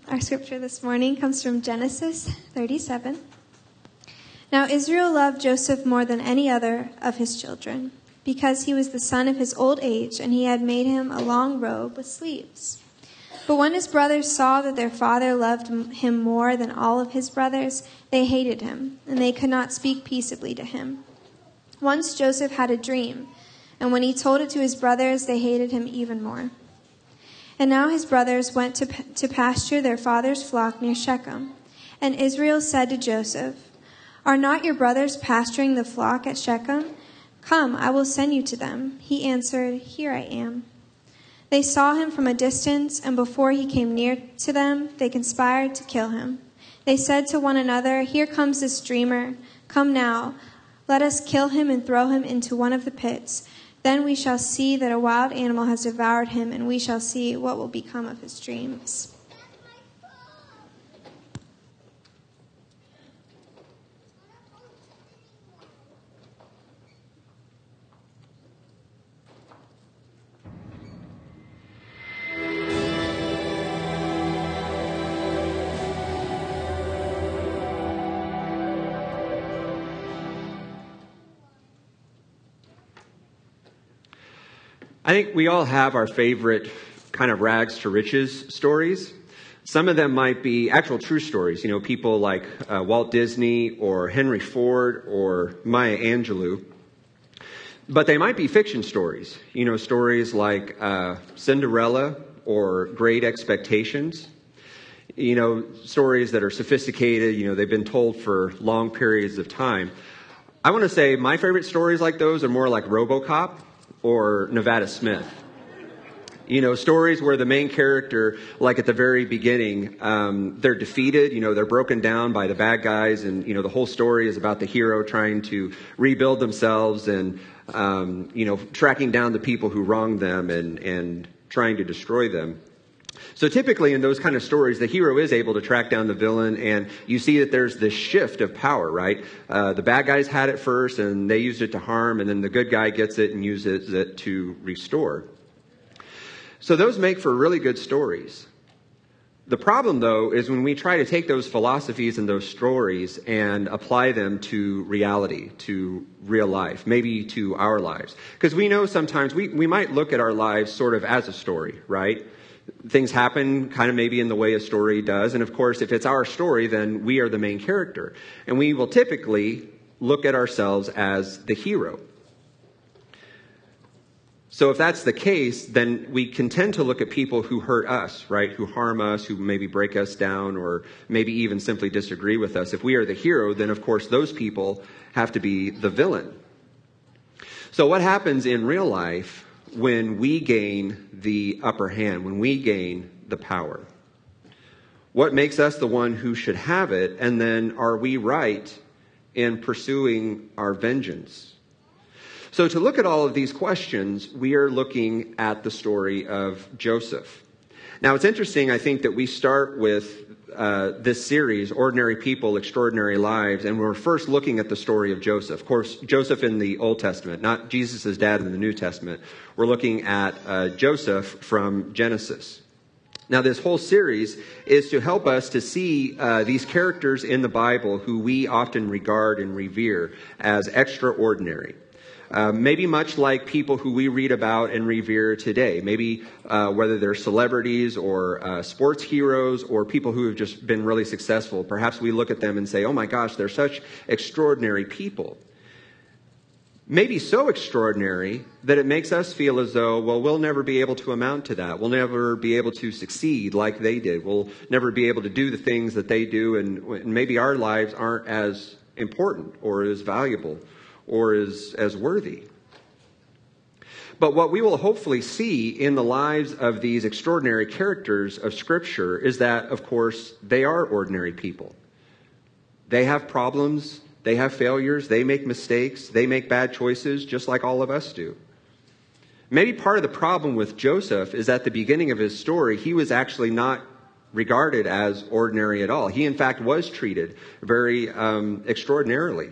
Our scripture this morning comes from Genesis 37. Now Israel loved Joseph more than any other of his children, because he was the son of his old age, and he had made him a long robe with sleeves. But when his brothers saw that their father loved him more than all of his brothers, they hated him, and they could not speak peaceably to him. Once Joseph had a dream, and when he told it to his brothers, they hated him even more. And now his brothers went to pasture their father's flock near Shechem. And Israel said to Joseph, "Are not your brothers pasturing the flock at Shechem? Come, I will send you to them." He answered, "Here I am." They saw him from a distance, and before he came near to them, they conspired to kill him. They said to one another, "Here comes this dreamer. Come now, let us kill him and throw him into one of the pits. Then we shall see that a wild animal has devoured him, and we shall see what will become of his dreams." I think we all have our favorite kind of rags to riches stories. Some of them might be actual true stories, people like Walt Disney or Henry Ford or Maya Angelou. But they might be fiction stories, stories like Cinderella or Great Expectations. Stories that are sophisticated, they've been told for long periods of time. I want to say my favorite stories like those are more like RoboCop or Nevada Smith. Stories where the main character, like at the very beginning, they're defeated, they're broken down by the bad guys, and, the whole story is about the hero trying to rebuild themselves and, tracking down the people who wronged them and trying to destroy them. So typically in those kind of stories, the hero is able to track down the villain, and you see that there's this shift of power, right? The bad guys had it first, and they used it to harm, and then the good guy gets it and uses it to restore. So those make for really good stories. The problem, though, is when we try to take those philosophies and those stories and apply them to reality, to real life, maybe to our lives. Because we know sometimes we might look at our lives sort of as a story, right? Things happen kind of maybe in the way a story does. And of course, if it's our story, then we are the main character. And we will typically look at ourselves as the hero. So if that's the case, then we can tend to look at people who hurt us, right? Who harm us, who maybe break us down, or maybe even simply disagree with us. If we are the hero, then of course those people have to be the villain. So what happens in real life when we gain the upper hand, when we gain the power? What makes us the one who should have it? And then are we right in pursuing our vengeance? So to look at all of these questions, we are looking at the story of Joseph. Now it's interesting, I think, that we start with this series, Ordinary People, Extraordinary Lives, and we're first looking at the story of Joseph. Of course, Joseph in the Old Testament, not Jesus' dad in the New Testament. We're looking at Joseph from Genesis. Now, this whole series is to help us to see these characters in the Bible who we often regard and revere as extraordinary. Maybe much like people who we read about and revere today. Maybe whether they're celebrities or sports heroes or people who have just been really successful. Perhaps we look at them and say, oh my gosh, they're such extraordinary people. Maybe so extraordinary that it makes us feel as though, well, we'll never be able to amount to that. We'll never be able to succeed like they did. We'll never be able to do the things that they do. And maybe our lives aren't as important or as valuable or as worthy. But what we will hopefully see in the lives of these extraordinary characters of Scripture is that, of course, they are ordinary people. They have problems, they have failures, they make mistakes, they make bad choices, just like all of us do. Maybe part of the problem with Joseph is at the beginning of his story, he was actually not regarded as ordinary at all. He, in fact, was treated very extraordinarily.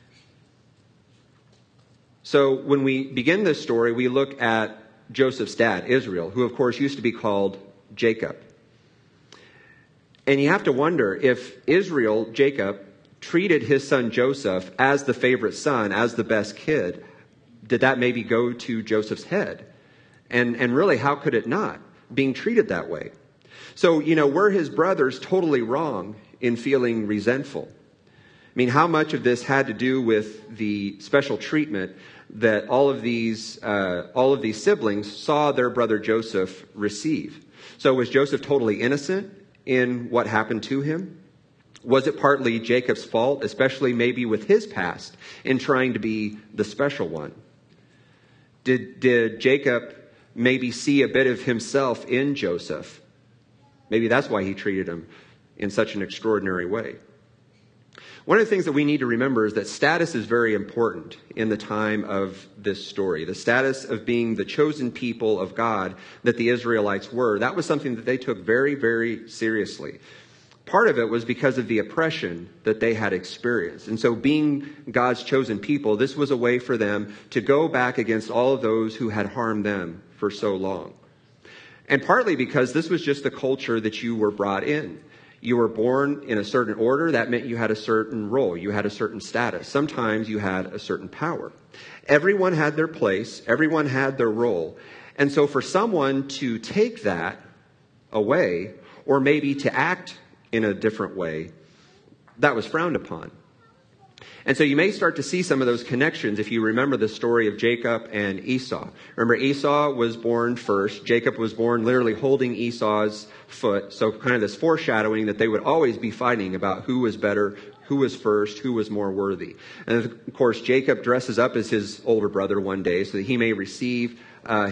So when we begin this story, we look at Joseph's dad, Israel, who of course used to be called Jacob. And you have to wonder if Israel, Jacob, treated his son Joseph as the favorite son, as the best kid, did that maybe go to Joseph's head? And really, how could it not, being treated that way? So, were his brothers totally wrong in feeling resentful? I mean, how much of this had to do with the special treatment that all of these siblings saw their brother Joseph receive? So was Joseph totally innocent in what happened to him? Was it partly Jacob's fault, especially maybe with his past, in trying to be the special one? Did Jacob maybe see a bit of himself in Joseph? Maybe that's why he treated him in such an extraordinary way. One of the things that we need to remember is that status is very important in the time of this story. The status of being the chosen people of God that the Israelites were, that was something that they took very, very seriously. Part of it was because of the oppression that they had experienced. And so being God's chosen people, this was a way for them to go back against all of those who had harmed them for so long. And partly because this was just the culture that you were brought in. You were born in a certain order. That meant you had a certain role. You had a certain status. Sometimes you had a certain power. Everyone had their place. Everyone had their role. And so for someone to take that away, or maybe to act in a different way, that was frowned upon. And so you may start to see some of those connections if you remember the story of Jacob and Esau. Remember, Esau was born first. Jacob was born literally holding Esau's foot. So kind of this foreshadowing that they would always be fighting about who was better, who was first, who was more worthy. And of course, Jacob dresses up as his older brother one day so that he may receive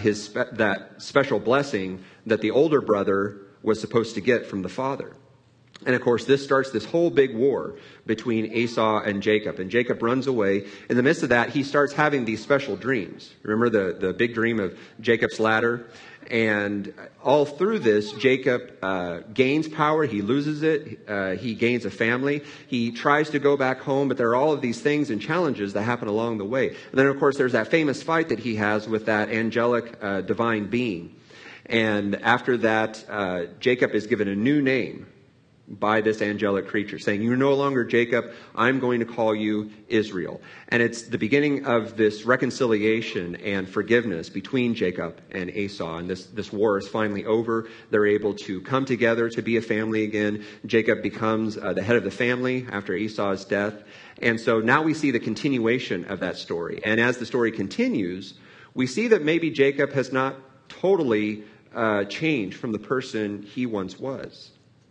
that special blessing that the older brother was supposed to get from the father. And of course, this starts this whole big war between Esau and Jacob. And Jacob runs away. In the midst of that, he starts having these special dreams. Remember the big dream of Jacob's ladder? And all through this, Jacob gains power. He loses it. He gains a family. He tries to go back home, but there are all of these things and challenges that happen along the way. And then, of course, there's that famous fight that he has with that angelic divine being. And after that, Jacob is given a new name by this angelic creature, saying, "You're no longer Jacob, I'm going to call you Israel." And it's the beginning of this reconciliation and forgiveness between Jacob and Esau. And this war is finally over. They're able to come together to be a family again. Jacob becomes the head of the family after Esau's death. And so now we see the continuation of that story. And as the story continues, we see that maybe Jacob has not totally changed from the person he once was.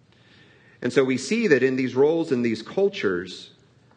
And so we see that in these roles, in these cultures,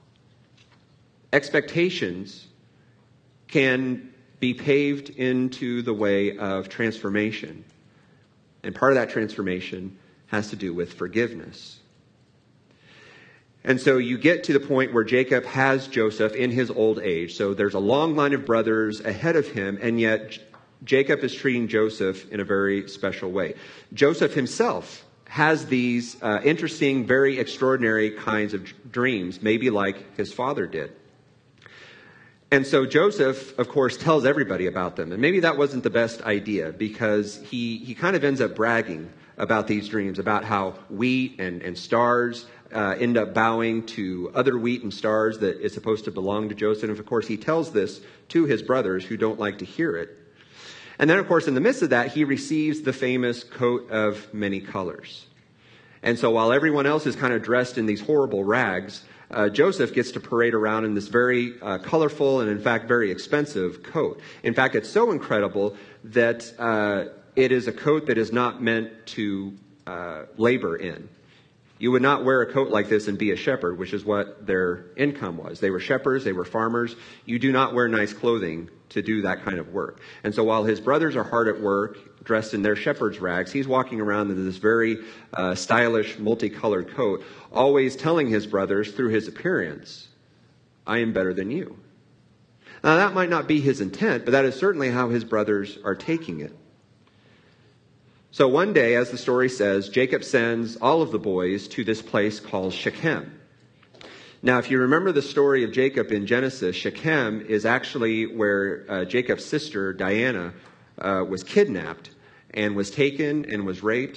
expectations can be paved into the way of transformation. And part of that transformation has to do with forgiveness. And so you get to the point where Jacob has Joseph in his old age. So there's a long line of brothers ahead of him, and yet Jacob is treating Joseph in a very special way. Joseph himself has these interesting, very extraordinary kinds of dreams, maybe like his father did. And so Joseph, of course, tells everybody about them. And maybe that wasn't the best idea, because he kind of ends up bragging about these dreams, about how wheat and stars end up bowing to other wheat and stars that is supposed to belong to Joseph. And of course, he tells this to his brothers who don't like to hear it. And then, of course, in the midst of that, he receives the famous coat of many colors. And so while everyone else is kind of dressed in these horrible rags, Joseph gets to parade around in this very colorful and, in fact, very expensive coat. In fact, it's so incredible that it is a coat that is not meant to labor in. You would not wear a coat like this and be a shepherd, which is what their income was. They were shepherds, they were farmers. You do not wear nice clothing to do that kind of work. And so while his brothers are hard at work, dressed in their shepherd's rags, he's walking around in this very stylish, multicolored coat, always telling his brothers through his appearance, "I am better than you." Now that might not be his intent, but that is certainly how his brothers are taking it. So one day, as the story says, Jacob sends all of the boys to this place called Shechem. Now, if you remember the story of Jacob in Genesis, Shechem is actually where Jacob's sister, Diana, was kidnapped and was taken and was raped.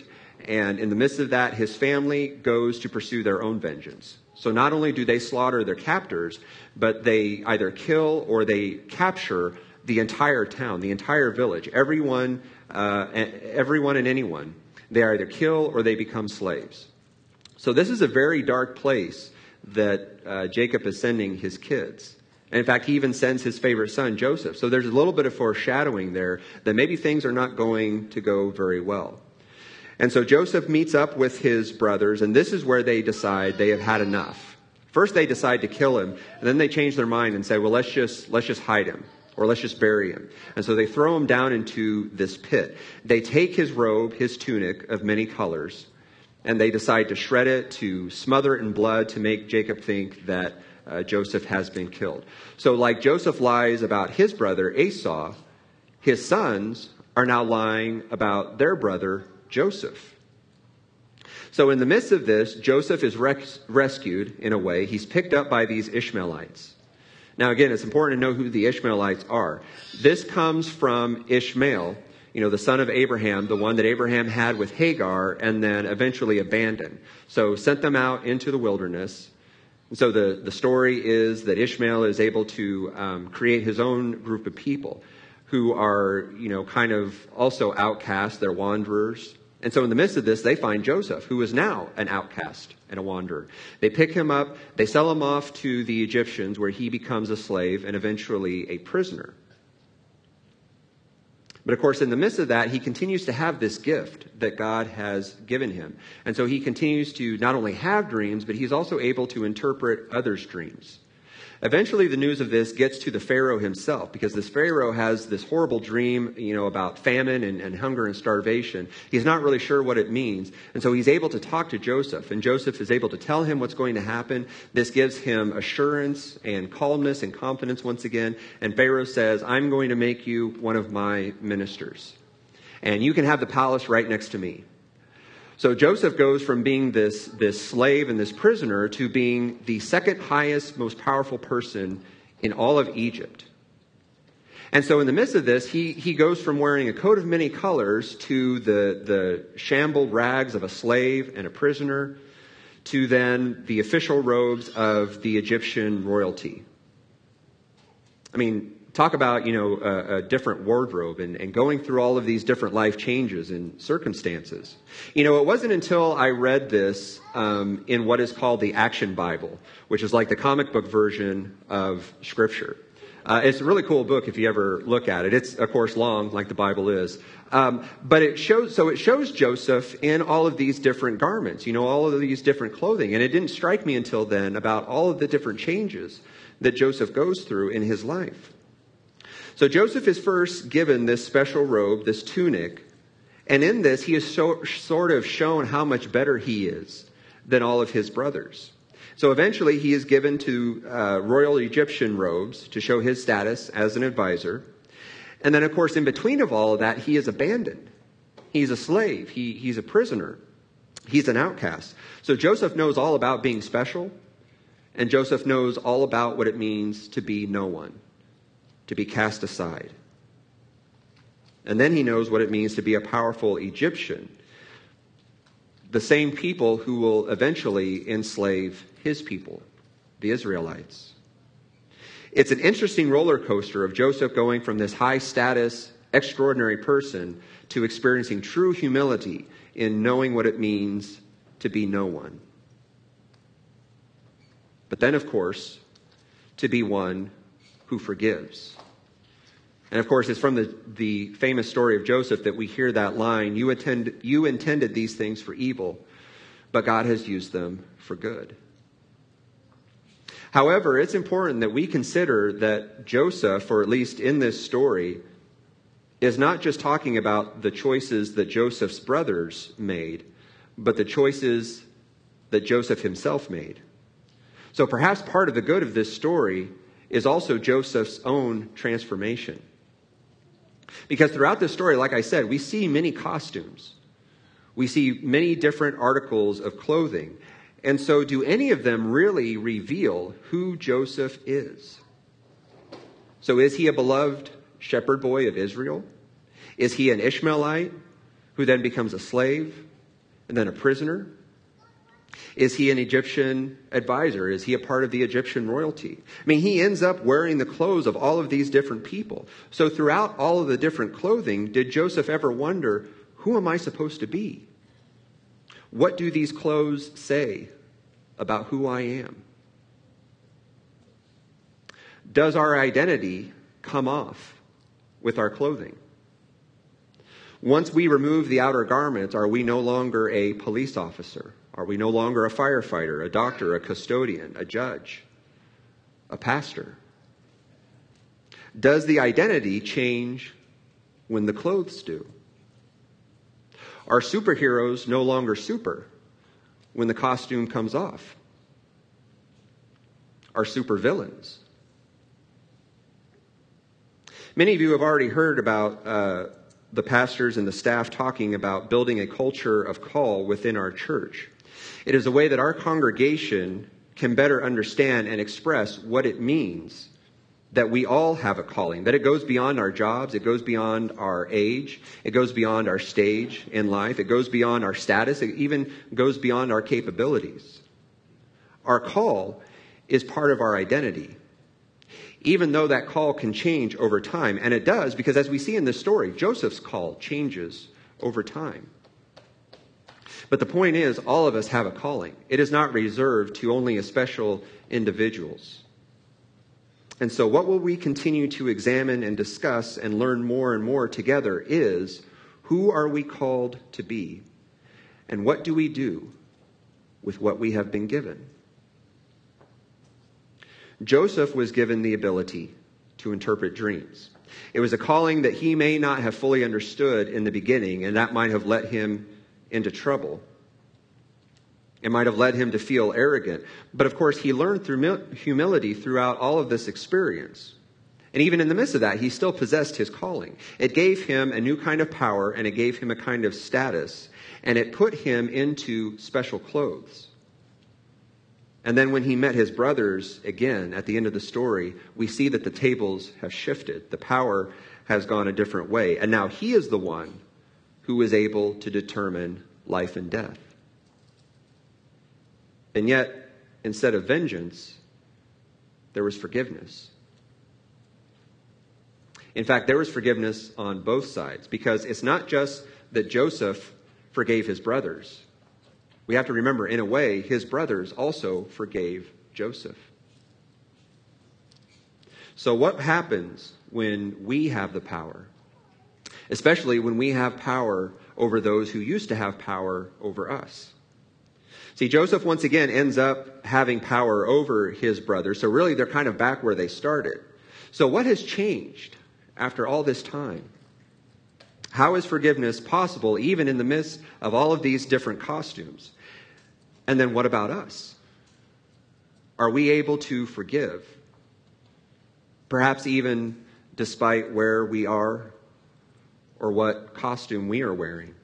And in the midst of that, his family goes to pursue their own vengeance. So not only do they slaughter their captors, but they either kill or they capture the entire town, the entire village, everyone and anyone. They either kill or they become slaves. So this is a very dark place that Jacob is sending his kids. And in fact, he even sends his favorite son, Joseph. So there's a little bit of foreshadowing there that maybe things are not going to go very well. And so Joseph meets up with his brothers, and this is where they decide they have had enough. First, they decide to kill him, and then they change their mind and say, well, let's just hide him, or let's just bury him. And so they throw him down into this pit. They take his robe, his tunic of many colors, and they decide to shred it, to smother it in blood, to make Jacob think that Joseph has been killed. So like Joseph lies about his brother Esau, his sons are now lying about their brother Joseph. So in the midst of this, Joseph is rescued in a way. He's picked up by these Ishmaelites. Now again, it's important to know who the Ishmaelites are. This comes from Ishmael, the son of Abraham, the one that Abraham had with Hagar and then eventually abandoned. So sent them out into the wilderness. And so the story is that Ishmael is able to create his own group of people who are, kind of also outcasts. They're wanderers. And so in the midst of this, they find Joseph, who is now an outcast and a wanderer. They pick him up, they sell him off to the Egyptians, where he becomes a slave and eventually a prisoner. But of course, in the midst of that, he continues to have this gift that God has given him. And so he continues to not only have dreams, but he's also able to interpret others' dreams. Eventually, the news of this gets to the Pharaoh himself, because this Pharaoh has this horrible dream, about famine and hunger and starvation. He's not really sure what it means. And so he's able to talk to Joseph, and Joseph is able to tell him what's going to happen. This gives him assurance and calmness and confidence once again. And Pharaoh says, I'm going to make you one of my ministers, and you can have the palace right next to me. So Joseph goes from being this slave and this prisoner to being the second highest, most powerful person in all of Egypt. And so in the midst of this, he goes from wearing a coat of many colors to the shambled rags of a slave and a prisoner to then the official robes of the Egyptian royalty. I mean, talk about, a different wardrobe and going through all of these different life changes and circumstances. It wasn't until I read this in what is called the Action Bible, which is like the comic book version of Scripture. It's a really cool book if you ever look at it. It's, of course, long, like the Bible is. But it shows Joseph in all of these different garments, all of these different clothing. And it didn't strike me until then about all of the different changes that Joseph goes through in his life. So Joseph is first given this special robe, this tunic, and in this he is sort of shown how much better he is than all of his brothers. So eventually he is given to royal Egyptian robes to show his status as an advisor. And then, of course, in between of all of that, he is abandoned. He's a slave. He's a prisoner. He's an outcast. So Joseph knows all about being special, and Joseph knows all about what it means to be no one, to be cast aside. And then he knows what it means to be a powerful Egyptian, the same people who will eventually enslave his people, the Israelites. It's an interesting roller coaster of Joseph going from this high status, extraordinary person to experiencing true humility in knowing what it means to be no one. But then, of course, to be one who forgives. And of course, it's from the famous story of Joseph that we hear that line, you intended these things for evil, but God has used them for good. However, it's important that we consider that Joseph, or at least in this story, is not just talking about the choices that Joseph's brothers made, but the choices that Joseph himself made. So perhaps part of the good of this story is also Joseph's own transformation. Because throughout this story, like I said, we see many costumes. We see many different articles of clothing. And so do any of them really reveal who Joseph is? So is he a beloved shepherd boy of Israel? Is he an Ishmaelite who then becomes a slave? and then a prisoner? Is he an Egyptian advisor? Is he a part of the Egyptian royalty? I mean, he ends up wearing the clothes of all of these different people. So throughout all of the different clothing, did Joseph ever wonder, who am I supposed to be? What do these clothes say about who I am? Does our identity come off with our clothing? Once we remove the outer garments, are we no longer a police officer? Are we no longer a firefighter, a doctor, a custodian, a judge, a pastor? Does the identity change when the clothes do? Are superheroes no longer super when the costume comes off? Are supervillains? Many of you have already heard about the pastors and the staff talking about building a culture of call within our church. It is a way that our congregation can better understand and express what it means that we all have a calling, that it goes beyond our jobs, it goes beyond our age, it goes beyond our stage in life, it goes beyond our status, it even goes beyond our capabilities. Our call is part of our identity, even though that call can change over time. And it does, because as we see in this story, Joseph's call changes over time. But the point is, all of us have a calling. It is not reserved to only a special individuals. And so what will we continue to examine and discuss and learn more and more together is, who are we called to be? And what do we do with what we have been given? Joseph was given the ability to interpret dreams. It was a calling that he may not have fully understood in the beginning, and that might have led him into trouble. It might have led him to feel arrogant. But of course, he learned through humility throughout all of this experience. And even in the midst of that, he still possessed his calling. It gave him a new kind of power, and it gave him a kind of status, and it put him into special clothes. And then when he met his brothers again at the end of the story, we see that the tables have shifted. The power has gone a different way. And now he is the one who is able to determine life and death. And yet, instead of vengeance, there was forgiveness. In fact, there was forgiveness on both sides, because it's not just that Joseph forgave his brothers. We have to remember, in a way, his brothers also forgave Joseph. So what happens when we have the power? Especially when we have power over those who used to have power over us. See, Joseph once again ends up having power over his brothers. So really, they're kind of back where they started. So what has changed after all this time? How is forgiveness possible even in the midst of all of these different costumes? And then what about us? Are we able to forgive? Perhaps even despite where we are or what costume we are wearing.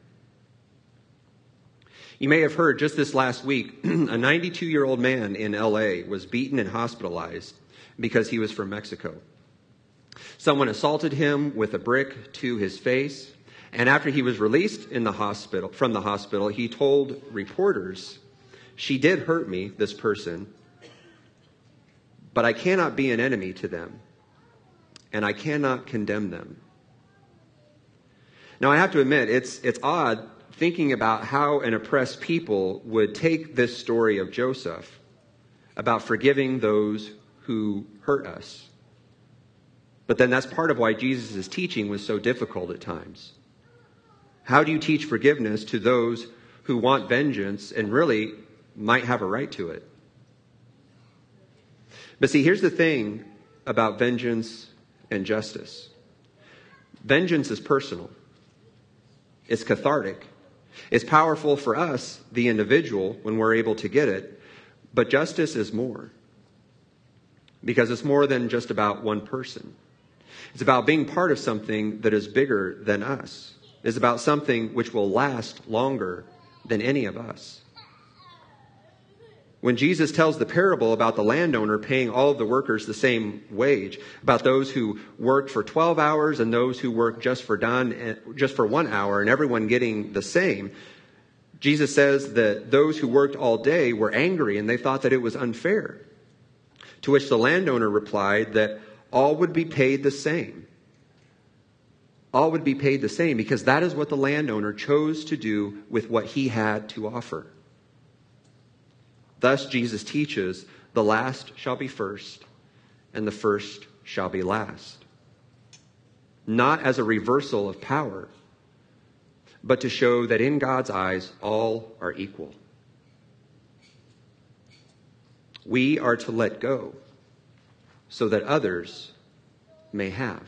You may have heard just this last week, a 92-year-old man in LA was beaten and hospitalized because he was from Mexico. Someone assaulted him with a brick to his face. And after he was released from the hospital, he told reporters, "She did hurt me, this person, but I cannot be an enemy to them, and I cannot condemn them." Now, I have to admit, it's odd thinking about how an oppressed people would take this story of Joseph about forgiving those who hurt us. But then that's part of why Jesus' teaching was so difficult at times. How do you teach forgiveness to those who want vengeance and really might have a right to it? But see, here's the thing about vengeance and justice. Vengeance is personal. It's cathartic. It's powerful for us, the individual, when we're able to get it. But justice is more. Because it's more than just about one person. It's about being part of something that is bigger than us. It's about something which will last longer than any of us. When Jesus tells the parable about the landowner paying all of the workers the same wage, about those who worked for 12 hours and those who worked just for 1 hour and everyone getting the same, Jesus says that those who worked all day were angry and they thought that it was unfair. To which the landowner replied that all would be paid the same. All would be paid the same because that is what the landowner chose to do with what he had to offer. Thus, Jesus teaches, the last shall be first, and the first shall be last. Not as a reversal of power, but to show that in God's eyes, all are equal. We are to let go so that others may have.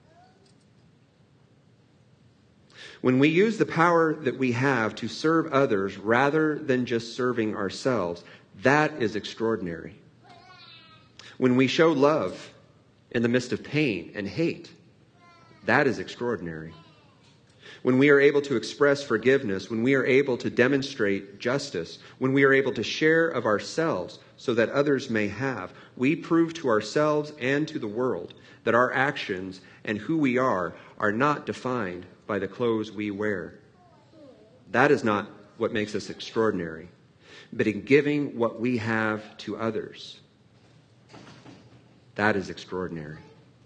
When we use the power that we have to serve others rather than just serving ourselves, that is extraordinary. When we show love in the midst of pain and hate, that is extraordinary. When we are able to express forgiveness, when we are able to demonstrate justice, when we are able to share of ourselves so that others may have, we prove to ourselves and to the world that our actions and who we are not defined by the clothes we wear. That is not what makes us extraordinary, but in giving what we have to others. That is extraordinary.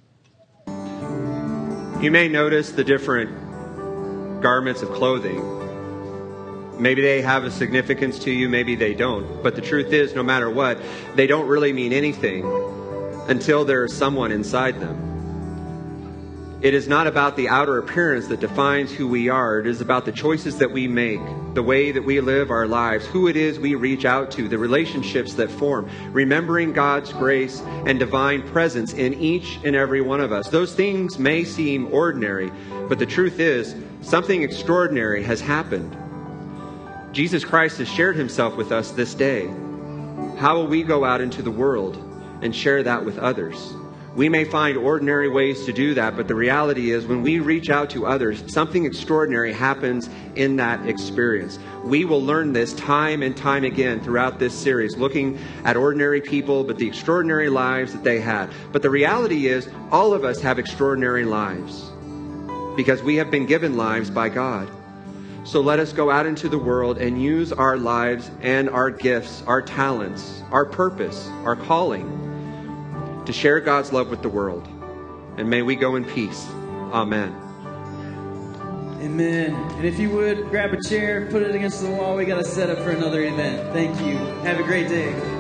You may notice the different garments of clothing. Maybe they have a significance to you, maybe they don't. But the truth is, no matter what, they don't really mean anything until there is someone inside them. It is not about the outer appearance that defines who we are. It is about the choices that we make, the way that we live our lives, who it is we reach out to, the relationships that form, remembering God's grace and divine presence in each and every one of us. Those things may seem ordinary, but the truth is, something extraordinary has happened. Jesus Christ has shared himself with us this day. How will we go out into the world and share that with others? We may find ordinary ways to do that, but the reality is when we reach out to others, something extraordinary happens in that experience. We will learn this time and time again throughout this series, looking at ordinary people, but the extraordinary lives that they had. But the reality is all of us have extraordinary lives because we have been given lives by God. So let us go out into the world and use our lives and our gifts, our talents, our purpose, our calling, to share God's love with the world. And may we go in peace. Amen. Amen. And if you would, grab a chair, put it against the wall. We got to set up for another event. Thank you. Have a great day.